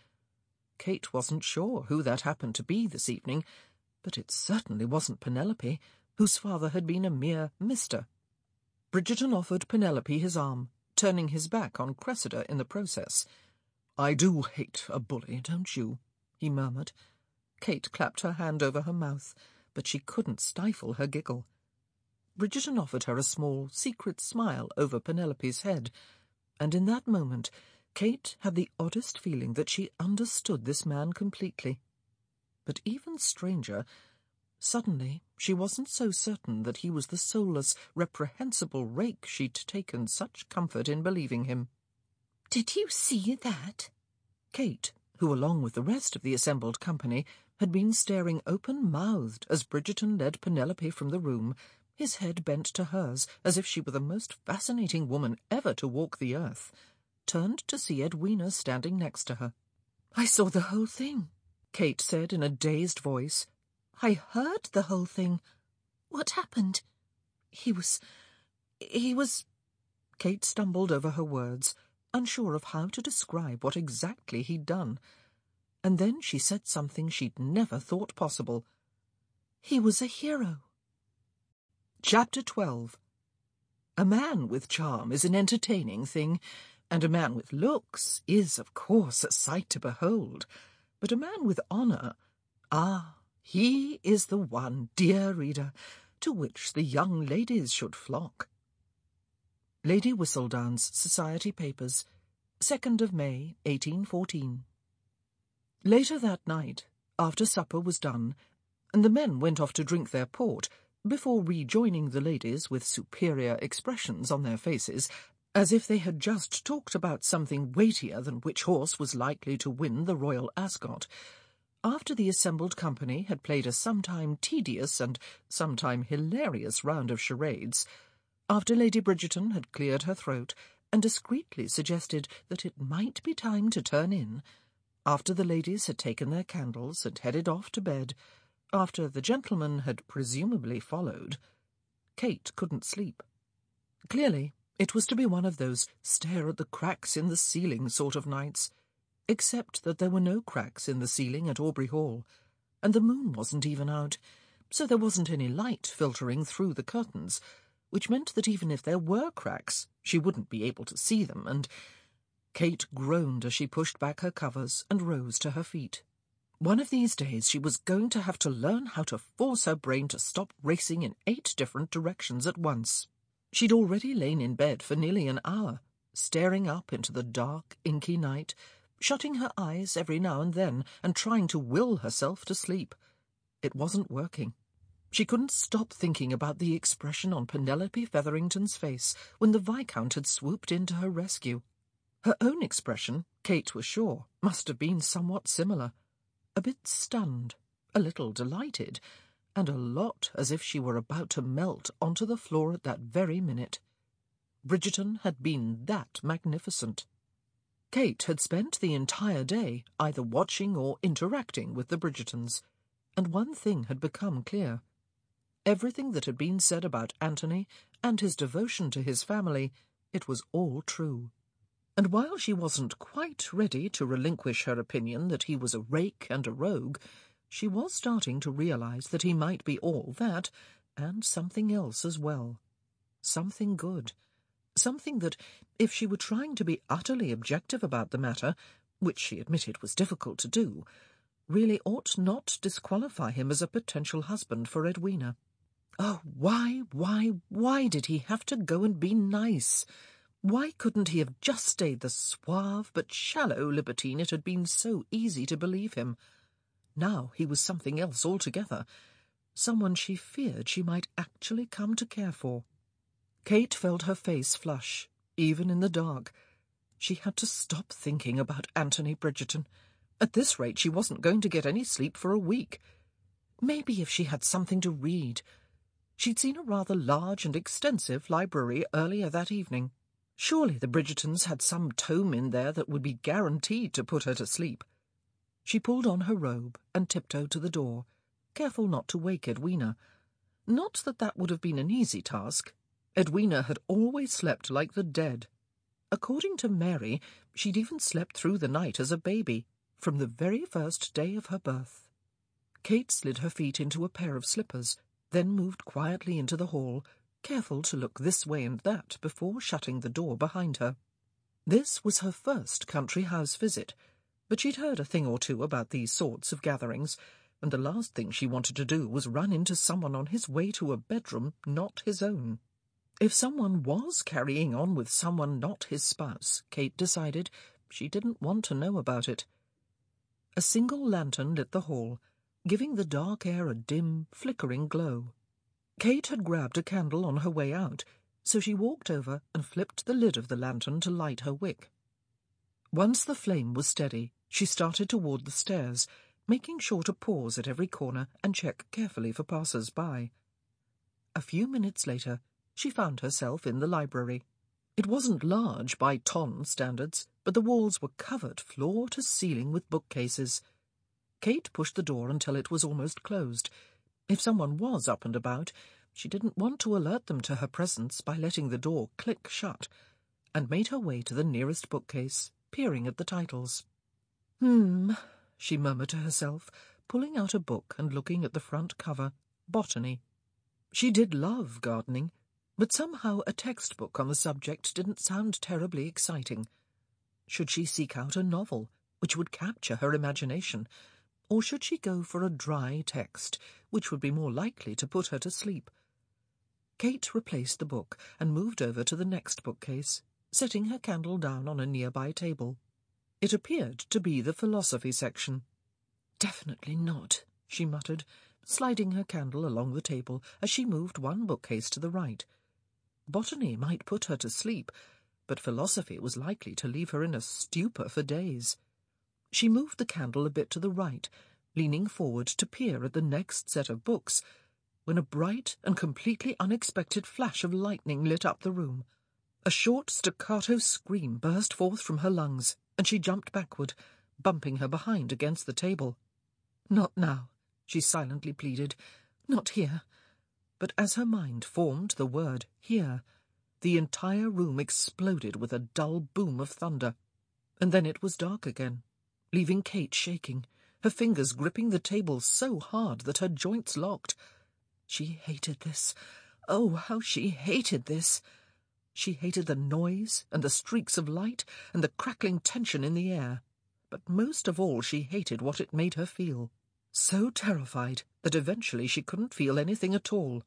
Kate wasn't sure who that happened to be this evening, but it certainly wasn't Penelope, whose father had been a mere mister. Bridgerton offered Penelope his arm, turning his back on Cressida in the process. "I do hate a bully, don't you?" he murmured. Kate clapped her hand over her mouth, but she couldn't stifle her giggle. Bridgerton offered her a small, secret smile over Penelope's head, and in that moment Kate had the oddest feeling that she understood this man completely. But even stranger, suddenly she wasn't so certain that he was the soulless, reprehensible rake she'd taken such comfort in believing him. "Did you see that?" Kate, who along with the rest of the assembled company had been staring open-mouthed as Bridgerton led Penelope from the room, his head bent to hers as if she were the most fascinating woman ever to walk the earth, turned to see Edwina standing next to her. "I saw the whole thing," Kate said in a dazed voice. "I heard the whole thing. What happened?" He was... he was... Kate stumbled over her words, unsure of how to describe what exactly he'd done. And then she said something she'd never thought possible. "He was a hero." Chapter twelve. A man with charm is an entertaining thing, and a man with looks is, of course, a sight to behold. But a man with honour, ah, he is the one, dear reader, to which the young ladies should flock. Lady Whistledown's Society Papers, second of May, eighteen fourteen. Later that night, after supper was done, and the men went off to drink their port, before rejoining the ladies with superior expressions on their faces, as if they had just talked about something weightier than which horse was likely to win the Royal Ascot, after the assembled company had played a sometime tedious and sometime hilarious round of charades, after Lady Bridgerton had cleared her throat and discreetly suggested that it might be time to turn in, after the ladies had taken their candles and headed off to bed, after the gentlemen had presumably followed, Kate couldn't sleep. Clearly, it was to be one of those stare-at-the-cracks-in-the-ceiling sort of nights, except that there were no cracks in the ceiling at Aubrey Hall, and the moon wasn't even out, so there wasn't any light filtering through the curtains, which meant that even if there were cracks, she wouldn't be able to see them, and Kate groaned as she pushed back her covers and rose to her feet. One of these days she was going to have to learn how to force her brain to stop racing in eight different directions at once. She'd already lain in bed for nearly an hour, staring up into the dark, inky night, shutting her eyes every now and then and trying to will herself to sleep. It wasn't working. She couldn't stop thinking about the expression on Penelope Featherington's face when the Viscount had swooped in to her rescue. Her own expression, Kate was sure, must have been somewhat similar. A bit stunned, a little delighted, and a lot as if she were about to melt onto the floor at that very minute. Bridgerton had been that magnificent. Kate had spent the entire day either watching or interacting with the Bridgertons, and one thing had become clear. Everything that had been said about Anthony and his devotion to his family, it was all true. And while she wasn't quite ready to relinquish her opinion that he was a rake and a rogue, she was starting to realize that he might be all that, and something else as well. Something good. Something that, if she were trying to be utterly objective about the matter, which she admitted was difficult to do, really ought not disqualify him as a potential husband for Edwina. Oh, why, why, why did he have to go and be nice? Why couldn't he have just stayed the suave but shallow libertine it had been so easy to believe him? Now he was something else altogether, someone she feared she might actually come to care for. Kate felt her face flush, even in the dark. She had to stop thinking about Anthony Bridgerton. At this rate she wasn't going to get any sleep for a week. Maybe if she had something to read. She'd seen a rather large and extensive library earlier that evening. Surely the Bridgertons had some tome in there that would be guaranteed to put her to sleep. She pulled on her robe and tiptoed to the door, careful not to wake Edwina. Not that that would have been an easy task. Edwina had always slept like the dead. According to Mary, she'd even slept through the night as a baby, from the very first day of her birth. Kate slid her feet into a pair of slippers, then moved quietly into the hall, careful to look this way and that before shutting the door behind her. This was her first country house visit, but she'd heard a thing or two about these sorts of gatherings, and the last thing she wanted to do was run into someone on his way to a bedroom not his own. If someone was carrying on with someone not his spouse, Kate decided she didn't want to know about it. A single lantern lit the hall, giving the dark air a dim, flickering glow. Kate had grabbed a candle on her way out, so she walked over and flipped the lid of the lantern to light her wick. Once the flame was steady, she started toward the stairs, making sure to pause at every corner and check carefully for passers-by. A few minutes later, she found herself in the library. It wasn't large by Ton standards, but the walls were covered floor to ceiling with bookcases. Kate pushed the door until it was almost closed. If someone was up and about, she didn't want to alert them to her presence by letting the door click shut, and made her way to the nearest bookcase, peering at the titles. Hmm, she murmured to herself, pulling out a book and looking at the front cover, Botany. She did love gardening, but somehow a textbook on the subject didn't sound terribly exciting. Should she seek out a novel, which would capture her imagination, or should she go for a dry text, which would be more likely to put her to sleep? Kate replaced the book and moved over to the next bookcase, setting her candle down on a nearby table. It appeared to be the philosophy section. Definitely not, she muttered, sliding her candle along the table as she moved one bookcase to the right. Botany might put her to sleep, but philosophy was likely to leave her in a stupor for days. She moved the candle a bit to the right, leaning forward to peer at the next set of books, when a bright and completely unexpected flash of lightning lit up the room. A short staccato scream burst forth from her lungs, and she jumped backward, bumping her behind against the table. "Not now," she silently pleaded. "Not here." But as her mind formed the word here, the entire room exploded with a dull boom of thunder, and then it was dark again, leaving Kate shaking, her fingers gripping the table so hard that her joints locked. She hated this. Oh, how she hated this! She hated the noise and the streaks of light and the crackling tension in the air, but most of all she hated what it made her feel. So terrified that eventually she couldn't feel anything at all.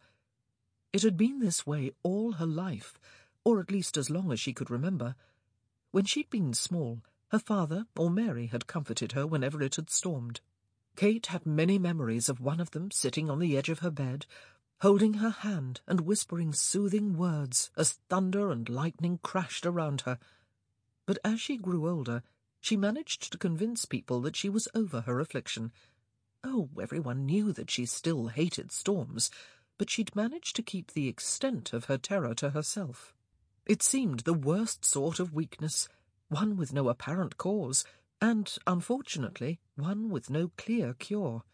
It had been this way all her life, or at least as long as she could remember. When she'd been small, her father or Mary had comforted her whenever it had stormed. Kate had many memories of one of them sitting on the edge of her bed, holding her hand and whispering soothing words as thunder and lightning crashed around her. But as she grew older, she managed to convince people that she was over her affliction. Oh, everyone knew that she still hated storms, but she'd managed to keep the extent of her terror to herself. It seemed the worst sort of weakness, one with no apparent cause, and, unfortunately, one with no clear cure.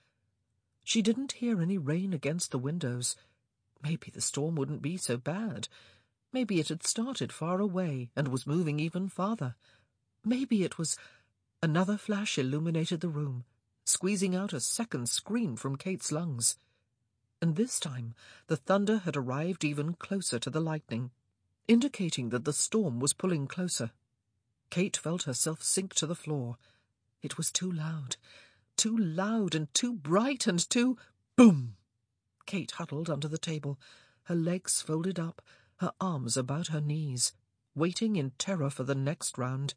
She didn't hear any rain against the windows. Maybe the storm wouldn't be so bad. Maybe it had started far away and was moving even farther. Maybe it was... Another flash illuminated the room, squeezing out a second scream from Kate's lungs. And this time the thunder had arrived even closer to the lightning, indicating that the storm was pulling closer. Kate felt herself sink to the floor. It was too loud, too loud and too bright and too... Boom! Kate huddled under the table, her legs folded up, her arms about her knees, waiting in terror for the next round.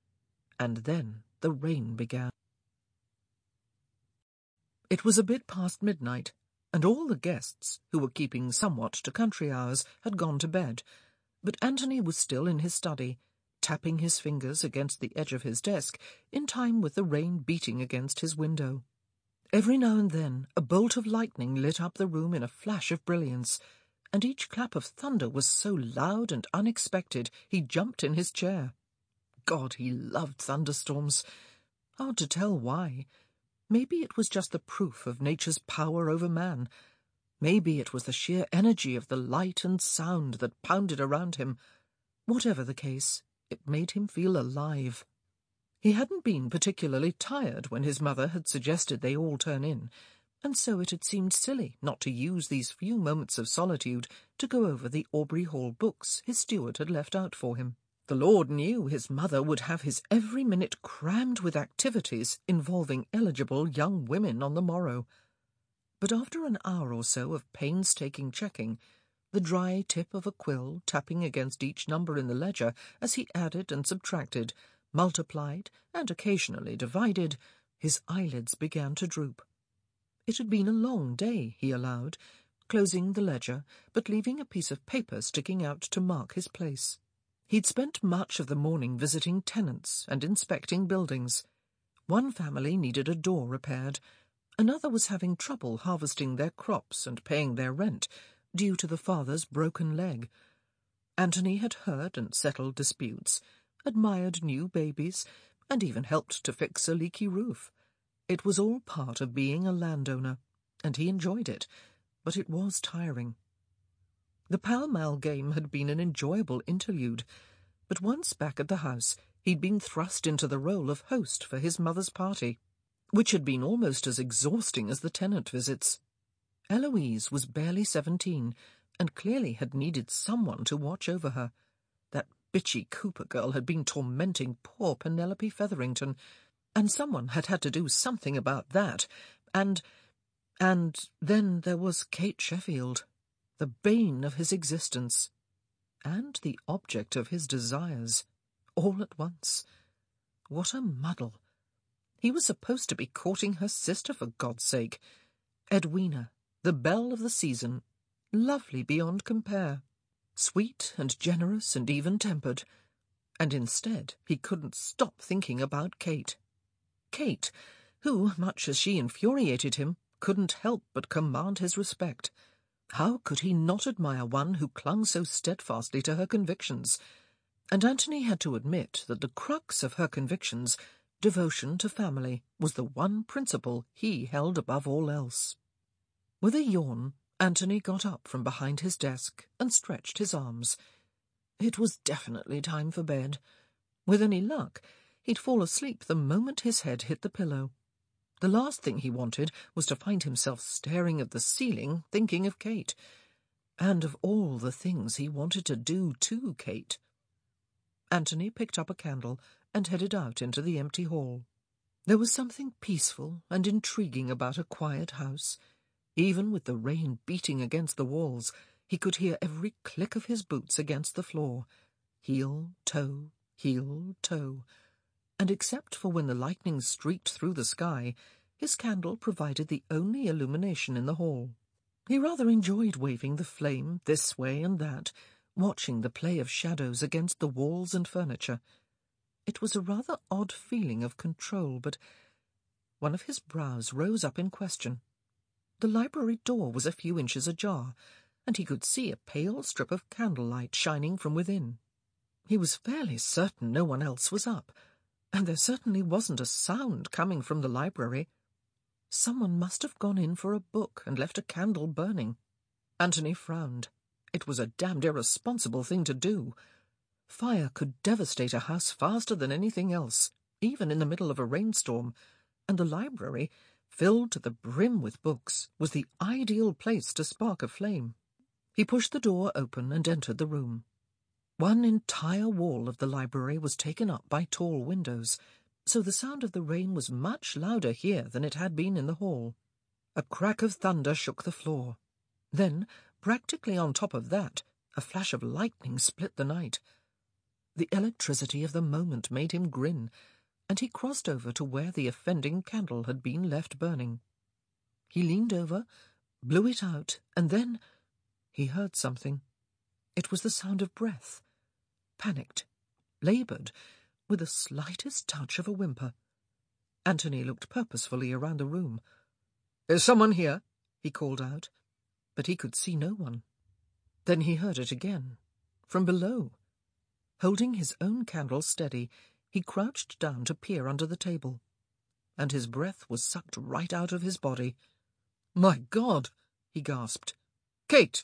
And then the rain began. It was a bit past midnight, and all the guests, who were keeping somewhat to country hours, had gone to bed, but Anthony was still in his study, tapping his fingers against the edge of his desk in time with the rain beating against his window. Every now and then a bolt of lightning lit up the room in a flash of brilliance, and each clap of thunder was so loud and unexpected he jumped in his chair. God, he loved thunderstorms. Hard to tell why. Maybe it was just the proof of nature's power over man. Maybe it was the sheer energy of the light and sound that pounded around him. Whatever the case, it made him feel alive. He hadn't been particularly tired when his mother had suggested they all turn in. and so it had seemed silly not to use these few moments of solitude to go over the Aubrey Hall books his steward had left out for him. The Lord knew his mother would have his every minute crammed with activities involving eligible young women on the morrow. But after an hour or so of painstaking checking, the dry tip of a quill tapping against each number in the ledger as he added and subtracted, multiplied and occasionally divided, his eyelids began to droop. It had been a long day, he allowed, closing the ledger, but leaving a piece of paper sticking out to mark his place. He'd spent much of the morning visiting tenants and inspecting buildings. One family needed a door repaired. Another was having trouble harvesting their crops and paying their rent, due to the father's broken leg. Anthony had heard and settled disputes, admired new babies, and even helped to fix a leaky roof. It was all part of being a landowner, and he enjoyed it, but it was tiring. The Pall Mall game had been an enjoyable interlude, but once back at the house he'd been thrust into the role of host for his mother's party, which had been almost as exhausting as the tenant visits. Eloise was barely seventeen, and clearly had needed someone to watch over her. That bitchy Cooper girl had been tormenting poor Penelope Featherington, and someone had had to do something about that, and... and then there was Kate Sheffield, the bane of his existence, and the object of his desires, all at once. What a muddle! He was supposed to be courting her sister, for God's sake. Edwina, the belle of the season, lovely beyond compare, sweet and generous and even-tempered, and instead he couldn't stop thinking about Kate. Kate, who, much as she infuriated him, couldn't help but command his respect. How could he not admire one who clung so steadfastly to her convictions? And Anthony had to admit that the crux of her convictions, devotion to family, was the one principle he held above all else. With a yawn, Anthony got up from behind his desk and stretched his arms. It was definitely time for bed. With any luck, he'd fall asleep the moment his head hit the pillow. The last thing he wanted was to find himself staring at the ceiling, thinking of Kate, and of all the things he wanted to do to Kate. Anthony picked up a candle and headed out into the empty hall. There was something peaceful and intriguing about a quiet house. Even with the rain beating against the walls, he could hear every click of his boots against the floor, heel, toe, heel, toe, and except for when the lightning streaked through the sky, his candle provided the only illumination in the hall. He rather enjoyed waving the flame this way and that, watching the play of shadows against the walls and furniture. It was a rather odd feeling of control, but one of his brows rose up in question. The library door was a few inches ajar, and he could see a pale strip of candlelight shining from within. He was fairly certain no one else was up, and there certainly wasn't a sound coming from the library. Someone must have gone in for a book and left a candle burning. Anthony frowned. It was a damned irresponsible thing to do. Fire could devastate a house faster than anything else, even in the middle of a rainstorm, and the library, filled to the brim with books, was the ideal place to spark a flame. He pushed the door open and entered the room. One entire wall of the library was taken up by tall windows, so the sound of the rain was much louder here than it had been in the hall. A crack of thunder shook the floor. Then, practically on top of that, a flash of lightning split the night. The electricity of the moment made him grin, and he crossed over to where the offending candle had been left burning. He leaned over, blew it out, and then he heard something. It was the sound of breath, panicked, laboured, with the slightest touch of a whimper. Anthony looked purposefully around the room. "Is someone here?" he called out, but he could see no one. Then he heard it again, from below. Holding his own candle steady, he crouched down to peer under the table, and his breath was sucked right out of his body. "My God!" he gasped. "Kate!"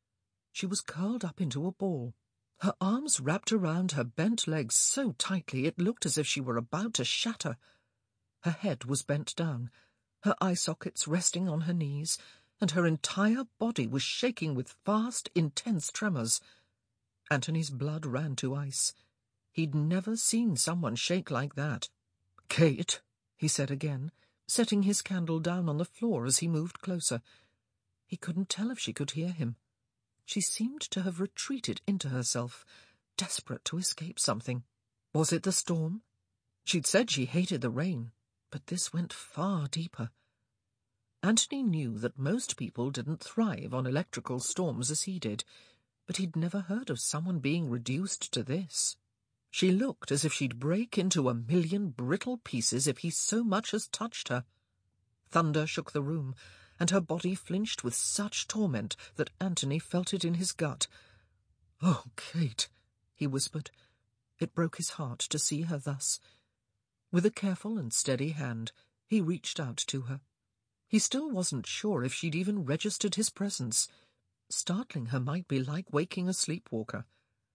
She was curled up into a ball, her arms wrapped around her bent legs so tightly it looked as if she were about to shatter. Her head was bent down, her eye sockets resting on her knees, and her entire body was shaking with fast, intense tremors. Anthony's blood ran to ice. He'd never seen someone shake like that. "Kate," he said again, setting his candle down on the floor as he moved closer. He couldn't tell if she could hear him. She seemed to have retreated into herself, desperate to escape something. Was it the storm? She'd said she hated the rain, but this went far deeper. Anthony knew that most people didn't thrive on electrical storms as he did, but he'd never heard of someone being reduced to this. She looked as if she'd break into a million brittle pieces if he so much as touched her. Thunder shook the room, and her body flinched with such torment that Anthony felt it in his gut. "Oh, Kate," he whispered. It broke his heart to see her thus. With a careful and steady hand, he reached out to her. He still wasn't sure if she'd even registered his presence. Startling her might be like waking a sleepwalker.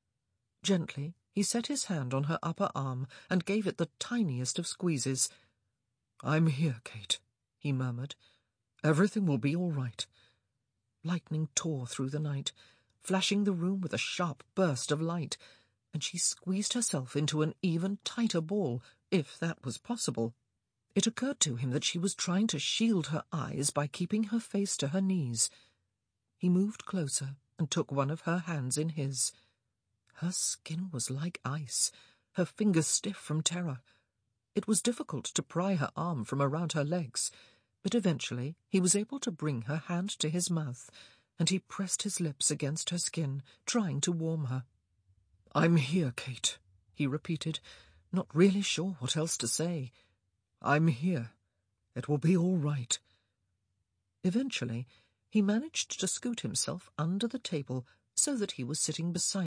Gently, he set his hand on her upper arm and gave it the tiniest of squeezes. "I'm here, Kate," he murmured. "Everything will be all right." Lightning tore through the night, flashing the room with a sharp burst of light, and she squeezed herself into an even tighter ball, if that was possible. It occurred to him that she was trying to shield her eyes by keeping her face to her knees. He moved closer and took one of her hands in his. Her skin was like ice, her fingers stiff from terror. It was difficult to pry her arm from around her legs, but eventually he was able to bring her hand to his mouth, and he pressed his lips against her skin, trying to warm her. "I'm here, Kate," he repeated, not really sure what else to say. "I'm here. It will be all right." Eventually, he managed to scoot himself under the table so that he was sitting beside